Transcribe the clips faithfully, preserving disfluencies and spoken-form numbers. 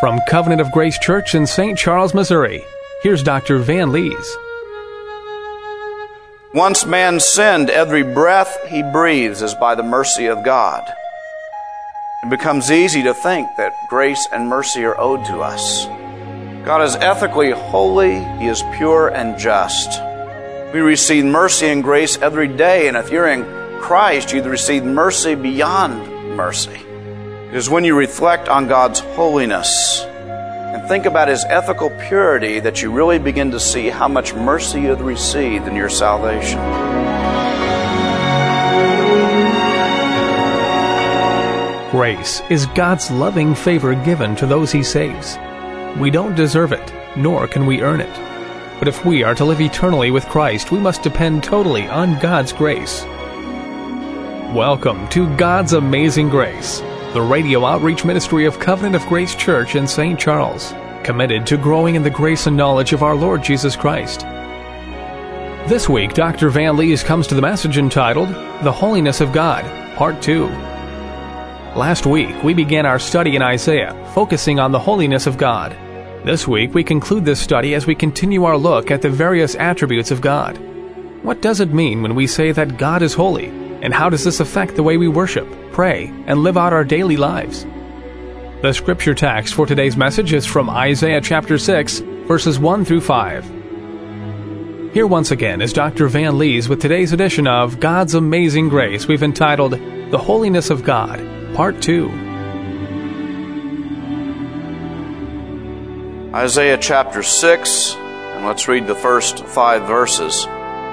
From Covenant of Grace Church in Saint Charles, Missouri, here's Doctor Van Lees. Once man sinned, every breath he breathes is by the mercy of God. It becomes easy to think that grace and mercy are owed to us. God is ethically holy, He is pure and just. We receive mercy and grace every day, and if you're in Christ, you receive mercy beyond mercy. It is when you reflect on God's holiness and think about His ethical purity that you really begin to see how much mercy you have received in your salvation. Grace is God's loving favor given to those He saves. We don't deserve it, nor can we earn it. But if we are to live eternally with Christ, we must depend totally on God's grace. Welcome to God's Amazing Grace, the radio outreach ministry of Covenant of Grace Church in Saint Charles, committed to growing in the grace and knowledge of our Lord Jesus Christ. This week, Doctor Van Lees comes to the message entitled, The Holiness of God, Part two. Last week, we began our study in Isaiah, focusing on the holiness of God. This week, we conclude this study as we continue our look at the various attributes of God. What does it mean when we say that God is holy, and how does this affect the way we worship, pray, and live out our daily lives? The scripture text for today's message is from Isaiah chapter six, verses one through five. Here once again is Doctor Van Lees with today's edition of God's Amazing Grace we've entitled, The Holiness of God, Part two. Isaiah chapter six, and let's read the first five verses.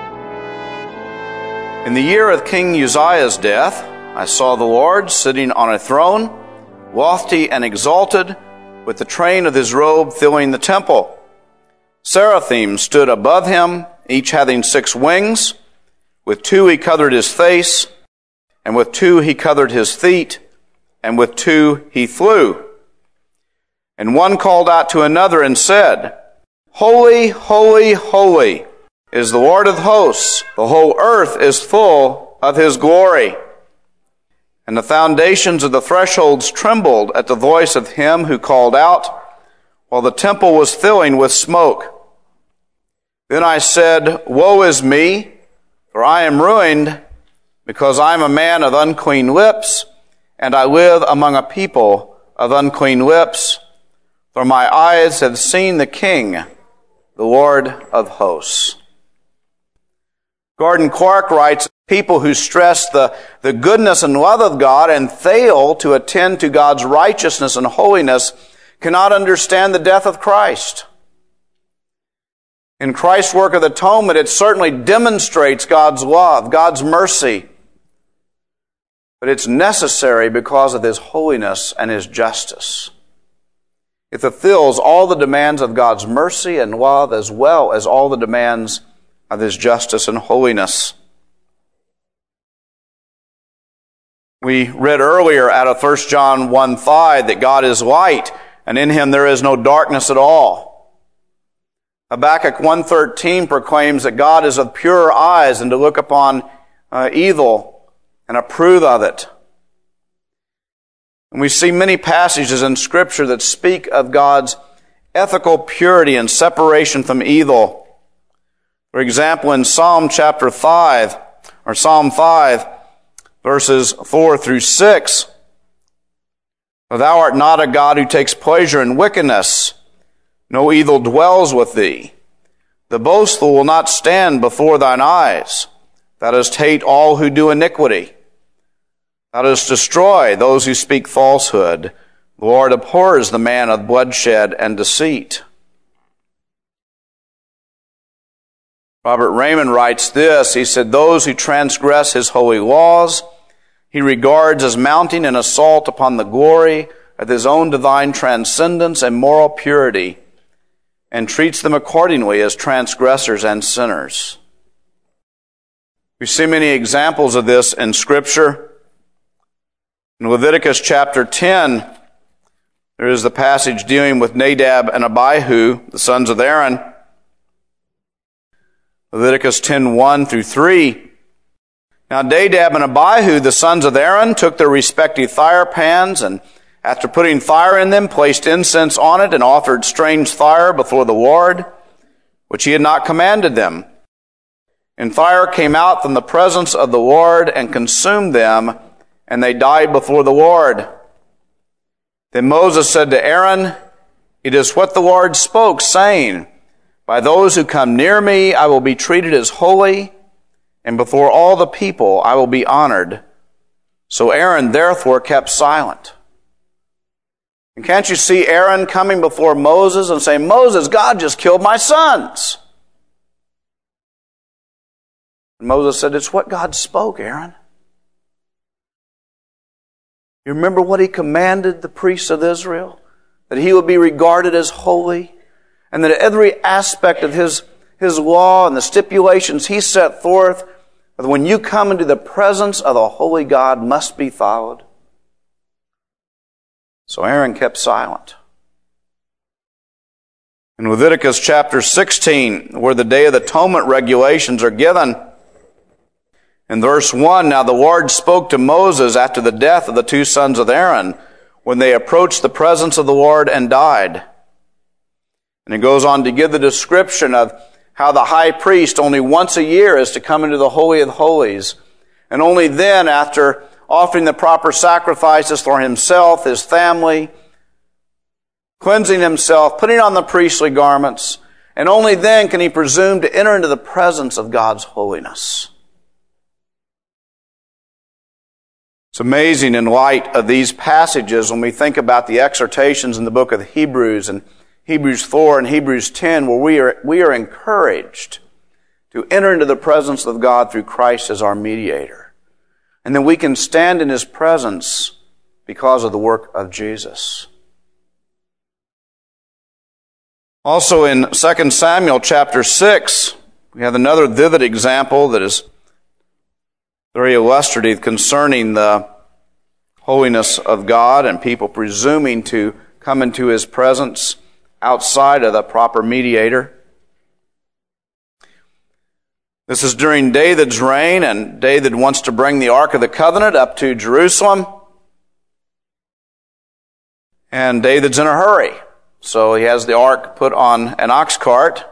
In the year of King Uzziah's death, I saw the Lord sitting on a throne, lofty and exalted, with the train of His robe filling the temple. Seraphim stood above Him, each having six wings. With two He covered His face, and with two He covered His feet, and with two He flew. And one called out to another and said, Holy, holy, holy is the Lord of hosts. The whole earth is full of His glory. And the foundations of the thresholds trembled at the voice of Him who called out, while the temple was filling with smoke. Then I said, Woe is me, for I am ruined, because I am a man of unclean lips, and I live among a people of unclean lips. For my eyes have seen the King, the Lord of hosts. Gordon Clark writes, people who stress the, the goodness and love of God and fail to attend to God's righteousness and holiness cannot understand the death of Christ. In Christ's work of atonement, it certainly demonstrates God's love, God's mercy. But it's necessary because of His holiness and His justice. It fulfills all the demands of God's mercy and love as well as all the demands of His justice and holiness. We read earlier out of First John one five that God is light, and in Him there is no darkness at all. Habakkuk one thirteen proclaims that God is of pure eyes and to look upon uh, evil and approve of it. And we see many passages in Scripture that speak of God's ethical purity and separation from evil. For example, in Psalm chapter five, or Psalm five, verses four through six, For thou art not a God who takes pleasure in wickedness, no evil dwells with thee. The boastful will not stand before thine eyes. Thou dost hate all who do iniquity. Thou dost destroy those who speak falsehood. The Lord abhors the man of bloodshed and deceit. Robert Raymond writes this. He said, Those who transgress His holy laws, He regards as mounting an assault upon the glory of His own divine transcendence and moral purity, and treats them accordingly as transgressors and sinners. We see many examples of this in Scripture. In Leviticus chapter ten, there is the passage dealing with Nadab and Abihu, the sons of Aaron. Leviticus ten one through three. Now Nadab and Abihu, the sons of Aaron, took their respective fire pans and, after putting fire in them, placed incense on it and offered strange fire before the Lord, which he had not commanded them. And fire came out from the presence of the Lord and consumed them, and they died before the Lord. Then Moses said to Aaron, "It is what the Lord spoke, saying, by those who come near me I will be treated as holy, and before all the people I will be honored." So Aaron therefore kept silent. And can't you see Aaron coming before Moses and saying, "Moses, God just killed my sons"? And Moses said, "It's what God spoke, Aaron. You remember what he commanded the priests of Israel? That he would be regarded as holy, and that every aspect of his, his law and the stipulations he set forth, that when you come into the presence of a holy God, must be followed." So Aaron kept silent. In Leviticus chapter sixteen, where the Day of the Atonement regulations are given, in verse one, "Now the Lord spoke to Moses after the death of the two sons of Aaron, when they approached the presence of the Lord and died." And it goes on to give the description of how the high priest only once a year is to come into the Holy of Holies, and only then, after offering the proper sacrifices for himself, his family, cleansing himself, putting on the priestly garments, and only then can he presume to enter into the presence of God's holiness. It's amazing in light of these passages when we think about the exhortations in the book of Hebrews and Hebrews four and Hebrews ten, where we are, we are encouraged to enter into the presence of God through Christ as our mediator. And then we can stand in his presence because of the work of Jesus. Also in Second Samuel chapter six, we have another vivid example that is very illustrative concerning the holiness of God and people presuming to come into his presence outside of the proper mediator. This is during David's reign, and David wants to bring the Ark of the Covenant up to Jerusalem. And David's in a hurry, so he has the Ark put on an ox cart.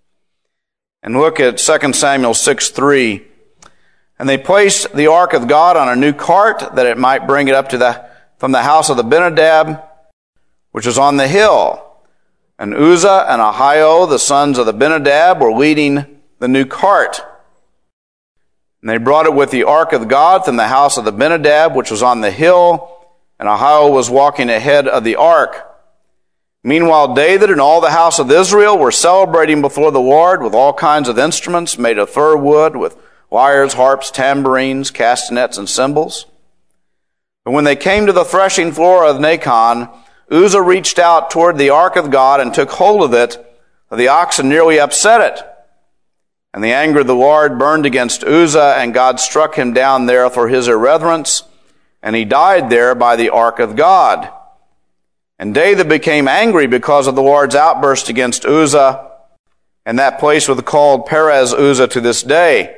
And look at Second Samuel six three. "And they placed the Ark of God on a new cart, that it might bring it up to the from the house of the Abinadab, which was on the hill. And Uzzah and Ahio, the sons of the Abinadab, were leading the new cart. And they brought it with the Ark of God from the house of the Abinadab, which was on the hill, and Ahio was walking ahead of the ark. Meanwhile, David and all the house of Israel were celebrating before the Lord with all kinds of instruments made of fir wood, with lyres, harps, tambourines, castanets, and cymbals. But when they came to the threshing floor of Nacon, Uzzah reached out toward the ark of God and took hold of it, for the oxen nearly upset it. And the anger of the Lord burned against Uzzah, and God struck him down there for his irreverence, and he died there by the ark of God. And David became angry because of the Lord's outburst against Uzzah, and that place was called Perez Uzzah to this day."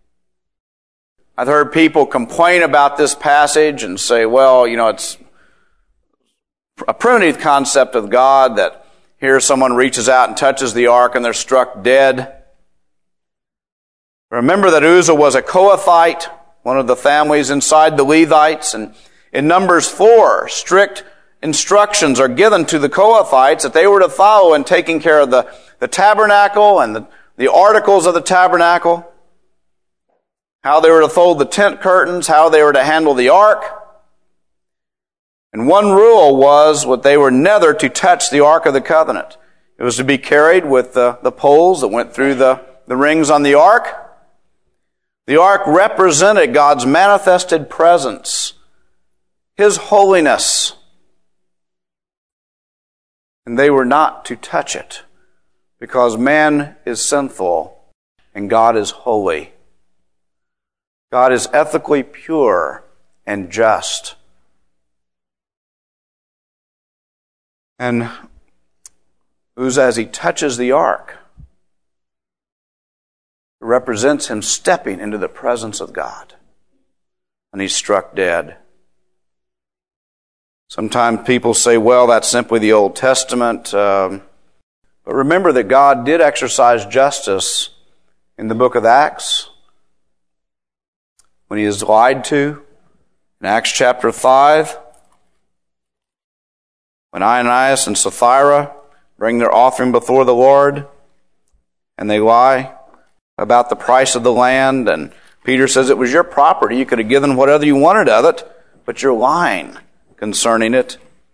I've heard people complain about this passage and say, well, you know, it's a primitive concept of God that here someone reaches out and touches the ark and they're struck dead. Remember that Uzzah was a Kohathite, one of the families inside the Levites, and in Numbers four, strict instructions are given to the Kohathites that they were to follow in taking care of the, the tabernacle and the, the articles of the tabernacle, how they were to fold the tent curtains, how they were to handle the ark. And one rule was what they were never to touch the Ark of the Covenant. It was to be carried with the, the poles that went through the, the rings on the ark. The ark represented God's manifested presence, His holiness. And they were not to touch it because man is sinful and God is holy. God is ethically pure and just. And Uzzah, as he touches the ark, it represents him stepping into the presence of God. And he's struck dead. Sometimes people say, well, that's simply the Old Testament. Um, but remember that God did exercise justice in the book of Acts when he is lied to. In Acts chapter five, when Ananias and Sapphira bring their offering before the Lord, and they lie about the price of the land, and Peter says it was your property, you could have given whatever you wanted of it, but you're lying concerning it.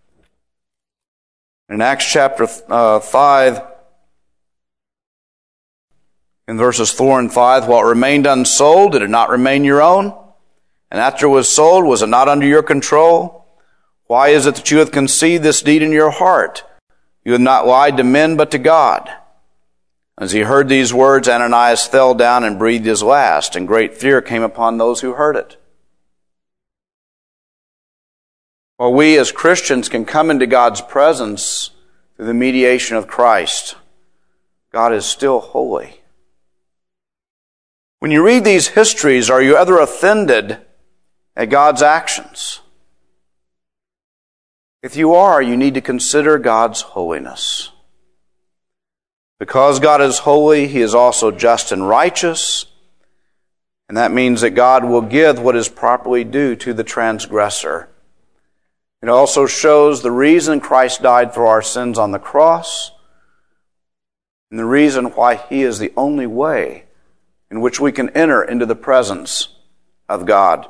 In Acts chapter uh, five, in verses four and five, while it remained unsold, did it not remain your own? And after it was sold, was it not under your control? Why is it that you have conceived this deed in your heart? You have not lied to men, but to God. As he heard these words, Ananias fell down and breathed his last, and great fear came upon those who heard it. While we as Christians can come into God's presence through the mediation of Christ, God is still holy. When you read these histories, are you ever offended at God's actions? If you are, you need to consider God's holiness. Because God is holy, he is also just and righteous, and that means that God will give what is properly due to the transgressor. It also shows the reason Christ died for our sins on the cross, and the reason why he is the only way in which we can enter into the presence of God.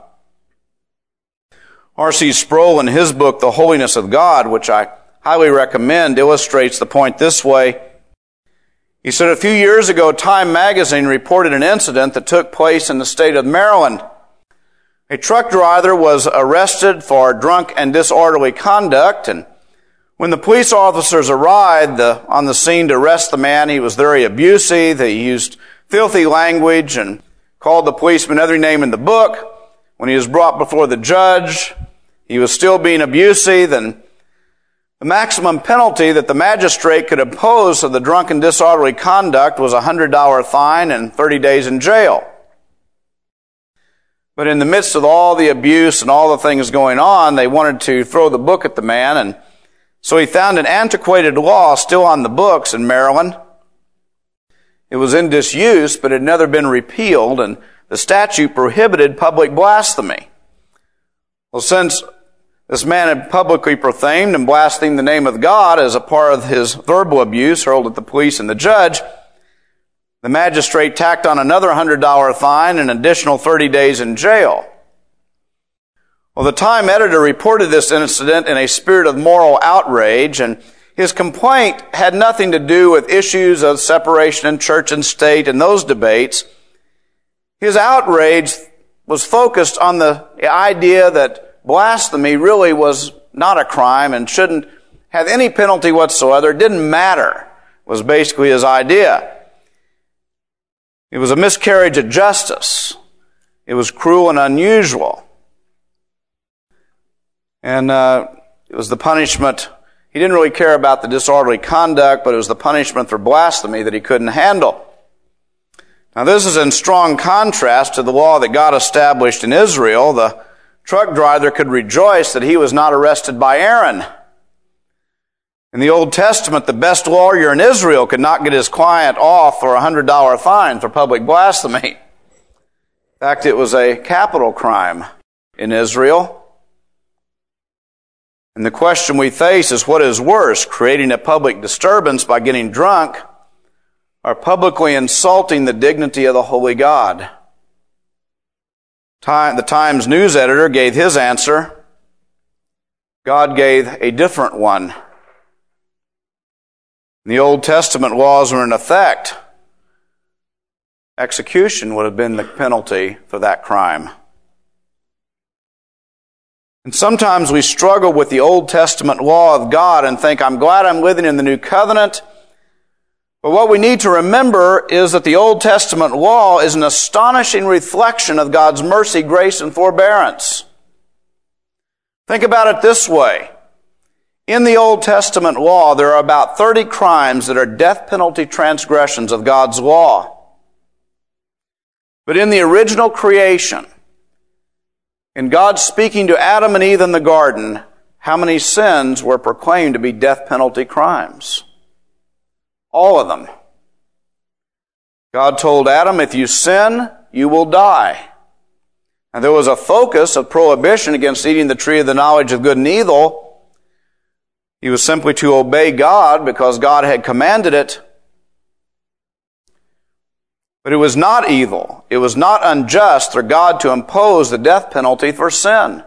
R C Sproul, in his book, The Holiness of God, which I highly recommend, illustrates the point this way. He said, a few years ago, Time magazine reported an incident that took place in the state of Maryland. A truck driver was arrested for drunk and disorderly conduct, and when the police officers arrived the, on the scene to arrest the man, he was very abusive. He used filthy language and called the policeman every name in the book. When he was brought before the judge, he was still being abusive, and the maximum penalty that the magistrate could impose for the drunk and disorderly conduct was a one hundred dollars fine and thirty days in jail. But in the midst of all the abuse and all the things going on, they wanted to throw the book at the man, and so he found an antiquated law still on the books in Maryland. It was in disuse, but it had never been repealed, and the statute prohibited public blasphemy. Well, since this man had publicly profaned and blasphemed the name of God as a part of his verbal abuse hurled at the police and the judge, the magistrate tacked on another one hundred dollars fine and an additional thirty days in jail. Well, the Time editor reported this incident in a spirit of moral outrage, and his complaint had nothing to do with issues of separation in church and state and those debates. His outrage was focused on the idea that blasphemy really was not a crime and shouldn't have any penalty whatsoever. It didn't matter, was basically his idea. It was a miscarriage of justice. It was cruel and unusual. And uh, it was the punishment. He didn't really care about the disorderly conduct, but it was the punishment for blasphemy that he couldn't handle. Now, this is in strong contrast to the law that God established in Israel. The truck driver could rejoice that he was not arrested by Aaron. In the Old Testament, the best lawyer in Israel could not get his client off for a one hundred dollars fine for public blasphemy. In fact, it was a capital crime in Israel. And the question we face is, what is worse, creating a public disturbance by getting drunk, or publicly insulting the dignity of the holy God? Time, the Times news editor gave his answer. God gave a different one. The Old Testament laws were in effect. Execution would have been the penalty for that crime. And sometimes we struggle with the Old Testament law of God and think, I'm glad I'm living in the New Covenant. But what we need to remember is that the Old Testament law is an astonishing reflection of God's mercy, grace, and forbearance. Think about it this way. In the Old Testament law, there are about thirty crimes that are death penalty transgressions of God's law. But in the original creation, in God speaking to Adam and Eve in the garden, how many sins were proclaimed to be death penalty crimes? All of them. God told Adam, if you sin, you will die. And there was a focus of prohibition against eating the tree of the knowledge of good and evil. He was simply to obey God because God had commanded it. But it was not evil. It was not unjust for God to impose the death penalty for sin.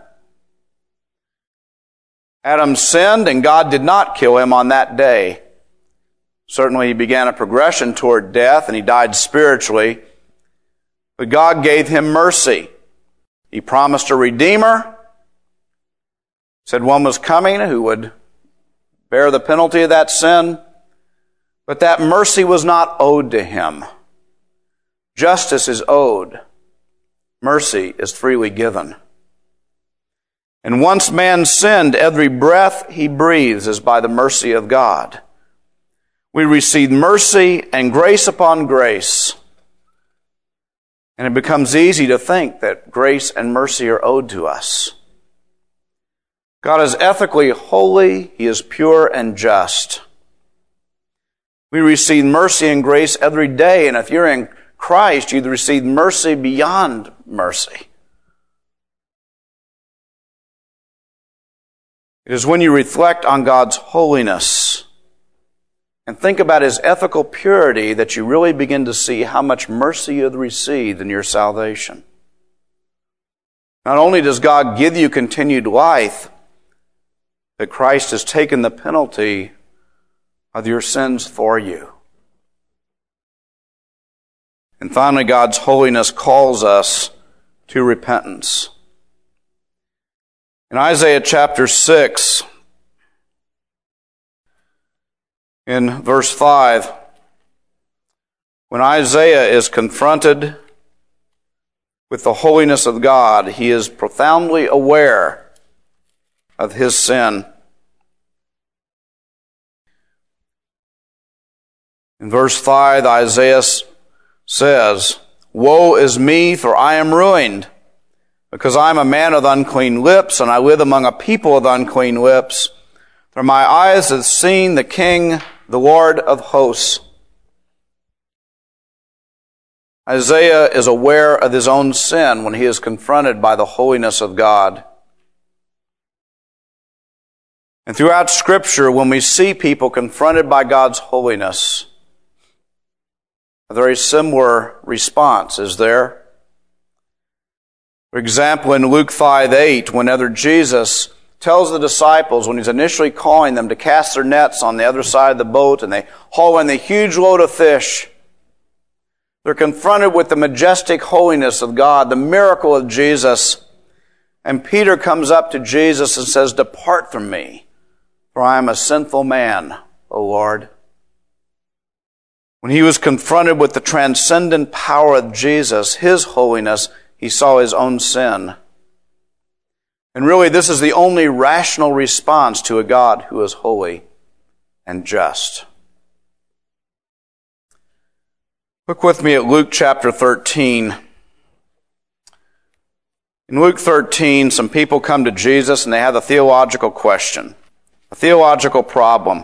Adam sinned and God did not kill him on that day. Certainly he began a progression toward death and he died spiritually. But God gave him mercy. He promised a Redeemer. Said one was coming who would bear the penalty of that sin. But that mercy was not owed to him. Justice is owed. Mercy is freely given. And once man sinned, every breath he breathes is by the mercy of God. We receive mercy and grace upon grace. And it becomes easy to think that grace and mercy are owed to us. God is ethically holy. He is pure and just. We receive mercy and grace every day, and if you're in Christ, you receive mercy beyond mercy. It is when you reflect on God's holiness and think about His ethical purity that you really begin to see how much mercy you have received in your salvation. Not only does God give you continued life, but Christ has taken the penalty of your sins for you. And finally, God's holiness calls us to repentance. In Isaiah chapter six, in verse five, when Isaiah is confronted with the holiness of God, he is profoundly aware of his sin. In verse five, Isaiah says, "Woe is me, for I am ruined, because I am a man of unclean lips, and I live among a people of unclean lips. For my eyes have seen the King, the Lord of hosts." Isaiah is aware of his own sin when he is confronted by the holiness of God. And throughout Scripture, when we see people confronted by God's holiness, a very similar response is there. For example, in Luke five eight, whenever Jesus tells the disciples, when he's initially calling them to cast their nets on the other side of the boat, and they haul in the huge load of fish, they're confronted with the majestic holiness of God, the miracle of Jesus. And Peter comes up to Jesus and says, "Depart from me, for I am a sinful man, O Lord." When he was confronted with the transcendent power of Jesus, His holiness, he saw his own sin. And really, this is the only rational response to a God who is holy and just. Look with me at Luke chapter thirteen. In Luke thirteen, some people come to Jesus and they have a theological question, a theological problem.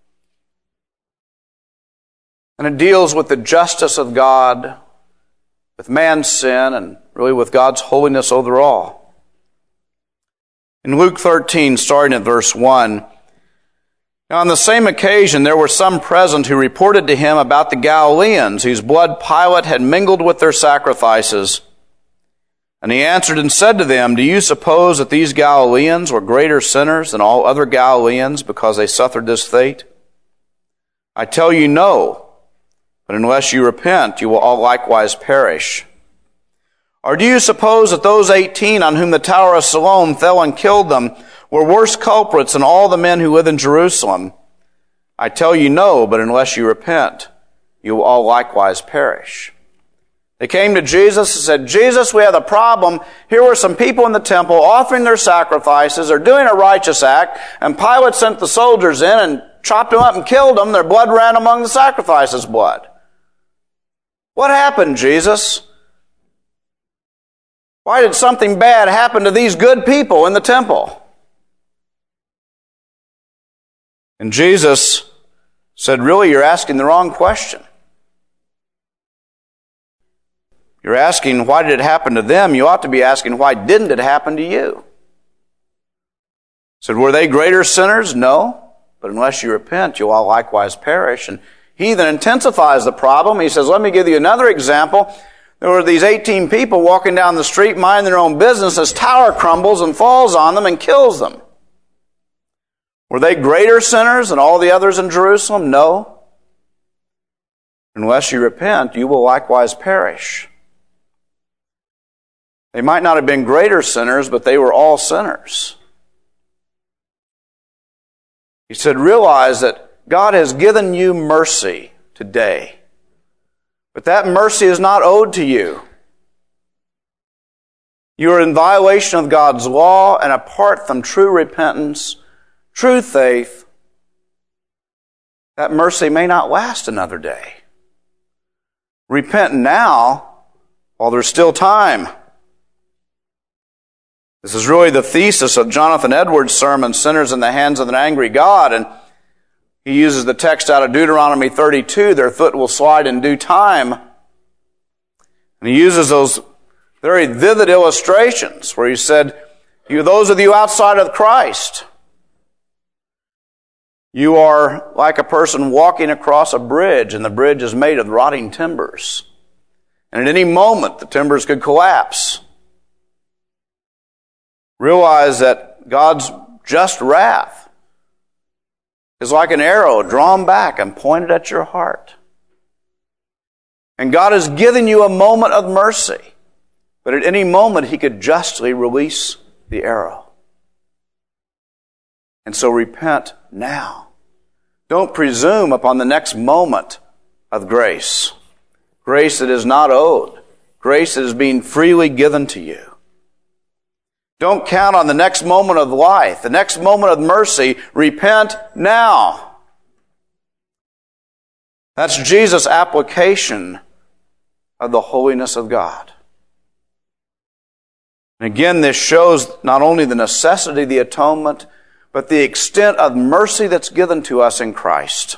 And it deals with the justice of God, with man's sin, and really with God's holiness overall. In Luke thirteen, starting at verse one, "Now on the same occasion there were some present who reported to him about the Galileans, whose blood Pilate had mingled with their sacrifices. And he answered and said to them, 'Do you suppose that these Galileans were greater sinners than all other Galileans because they suffered this fate? I tell you, no. But unless you repent, you will all likewise perish. Or do you suppose that those eighteen on whom the Tower of Siloam fell and killed them were worse culprits than all the men who live in Jerusalem? I tell you, no, but unless you repent, you will all likewise perish.' They came to Jesus and said, 'Jesus, we have a problem. Here were some people in the temple offering their sacrifices or doing a righteous act, and Pilate sent the soldiers in and chopped them up and killed them. Their blood ran among the sacrifices' blood. What happened, Jesus? Why did something bad happen to these good people in the temple?' And Jesus said, really, you're asking the wrong question. You're asking, why did it happen to them? You ought to be asking, why didn't it happen to you? He said, were they greater sinners? No. But unless you repent, you'll all likewise perish. And he then intensifies the problem. He says, let me give you another example. There were these eighteen people walking down the street minding their own business. This tower crumbles and falls on them and kills them. Were they greater sinners than all the others in Jerusalem? No. Unless you repent, you will likewise perish. They might not have been greater sinners, but they were all sinners. He said, realize that God has given you mercy today. But that mercy is not owed to you. You are in violation of God's law, and apart from true repentance, true faith, that mercy may not last another day. Repent now while there's still time. This is really the thesis of Jonathan Edwards' sermon, Sinners in the Hands of an Angry God. And he uses the text out of Deuteronomy thirty-two, their foot will slide in due time. And he uses those very vivid illustrations where he said, you, those of you outside of Christ, you are like a person walking across a bridge, and the bridge is made of rotting timbers. And at any moment, the timbers could collapse. Realize that God's just wrath is like an arrow drawn back and pointed at your heart. And God has given you a moment of mercy, but at any moment He could justly release the arrow. And so repent now. Don't presume upon the next moment of grace. Grace that is not owed. Grace that is being freely given to you. Don't count on the next moment of life, the next moment of mercy. Repent now. That's Jesus' application of the holiness of God. And again, this shows not only the necessity of the atonement, but the extent of mercy that's given to us in Christ.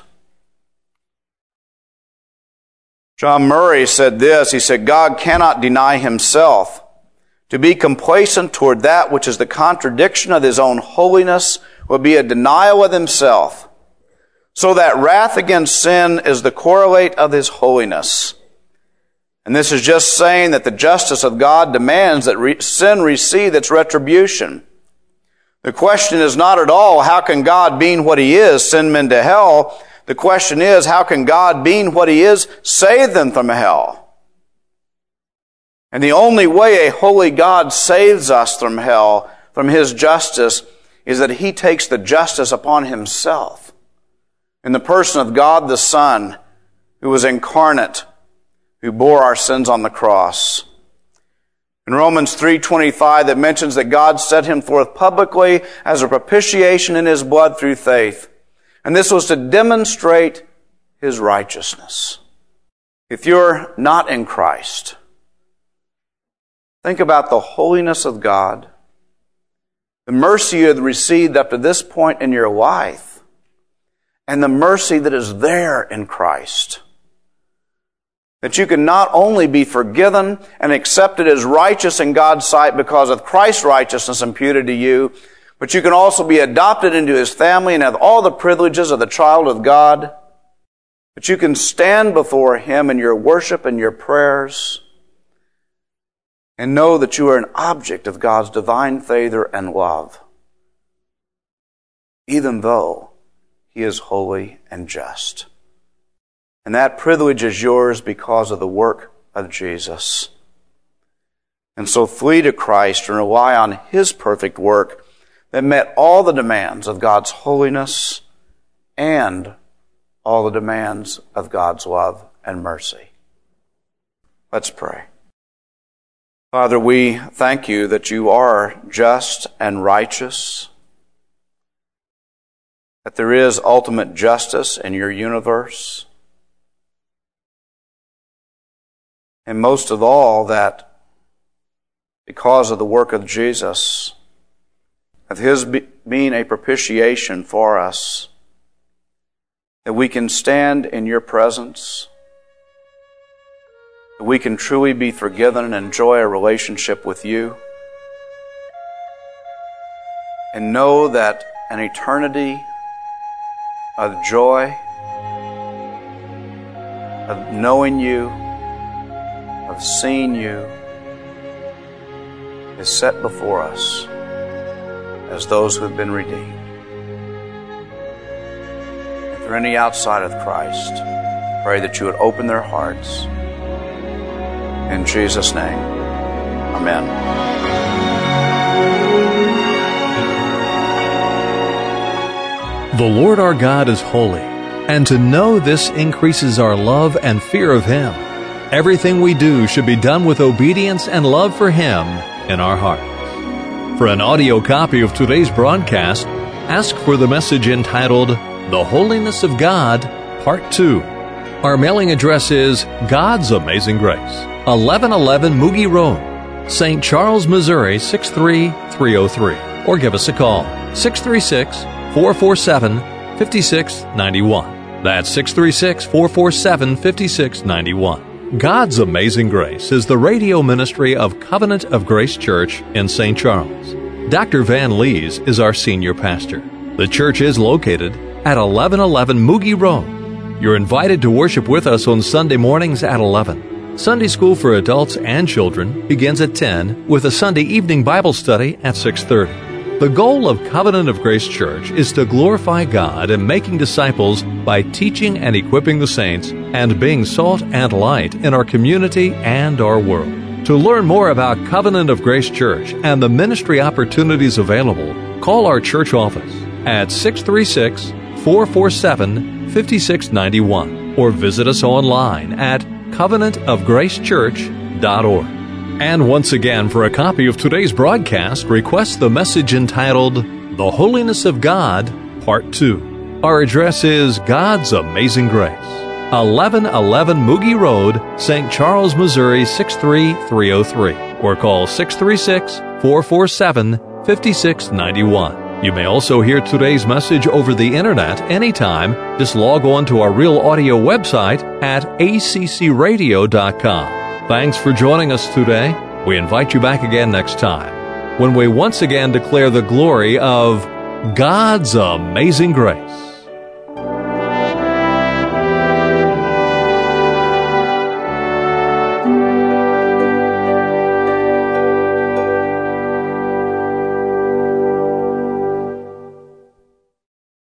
John Murray said this, he said, God cannot deny Himself. To be complacent toward that which is the contradiction of His own holiness would be a denial of Himself. So that wrath against sin is the correlate of His holiness. And this is just saying that the justice of God demands that re- sin receive its retribution. The question is not at all, how can God, being what He is, send men to hell? The question is, how can God, being what He is, save them from hell? And the only way a holy God saves us from hell, from His justice, is that He takes the justice upon Himself in the person of God the Son, who was incarnate, who bore our sins on the cross. In Romans three twenty-five, that mentions that God set Him forth publicly as a propitiation in His blood through faith. And this was to demonstrate His righteousness. If you're not in Christ, think about the holiness of God, the mercy you have received up to this point in your life, and the mercy that is there in Christ. That you can not only be forgiven and accepted as righteous in God's sight because of Christ's righteousness imputed to you, but you can also be adopted into His family and have all the privileges of the child of God. That you can stand before Him in your worship and your prayers and know that you are an object of God's divine favor and love, even though He is holy and just. And that privilege is yours because of the work of Jesus. And so flee to Christ and rely on His perfect work that met all the demands of God's holiness and all the demands of God's love and mercy. Let's pray. Father, we thank You that You are just and righteous, that there is ultimate justice in Your universe, and most of all, that because of the work of Jesus, of His be- being a propitiation for us, that we can stand in your presence, that we can truly be forgiven and enjoy a relationship with you, and know that an eternity of joy, of knowing you, of seeing you, is set before us as those who have been redeemed. If there are any outside of Christ, pray that you would open their hearts. In Jesus' name, amen. The Lord our God is holy, and to know this increases our love and fear of Him. Everything we do should be done with obedience and love for Him in our hearts. For an audio copy of today's broadcast, ask for the message entitled, The Holiness of God, Part two. Our mailing address is God's Amazing Grace, eleven eleven Moogie Road, Saint Charles, Missouri, six three three oh three. Or give us a call, six three six, four four seven, five six nine one. That's six three six, four four seven, five six nine one. God's Amazing Grace is the radio ministry of Covenant of Grace Church in Saint Charles. Doctor Van Lees is our senior pastor. The church is located at eleven eleven Moogie Road. You're invited to worship with us on Sunday mornings at eleven. Sunday school for adults and children begins at ten with a Sunday evening Bible study at six thirty. The goal of Covenant of Grace Church is to glorify God in making disciples by teaching and equipping the saints and being salt and light in our community and our world. To learn more about Covenant of Grace Church and the ministry opportunities available, call our church office at six three six, four four seven, five six nine one or visit us online at covenant of grace church dot org. And once again, for a copy of today's broadcast, request the message entitled, The Holiness of God, Part two. Our address is God's Amazing Grace, eleven eleven Moogie Road, Saint Charles, Missouri, six three three oh three. Or call six three six, four four seven, five six nine one. You may also hear today's message over the internet anytime. Just log on to our Real Audio website at a c c radio dot com. Thanks for joining us today. We invite you back again next time when we once again declare the glory of God's amazing grace.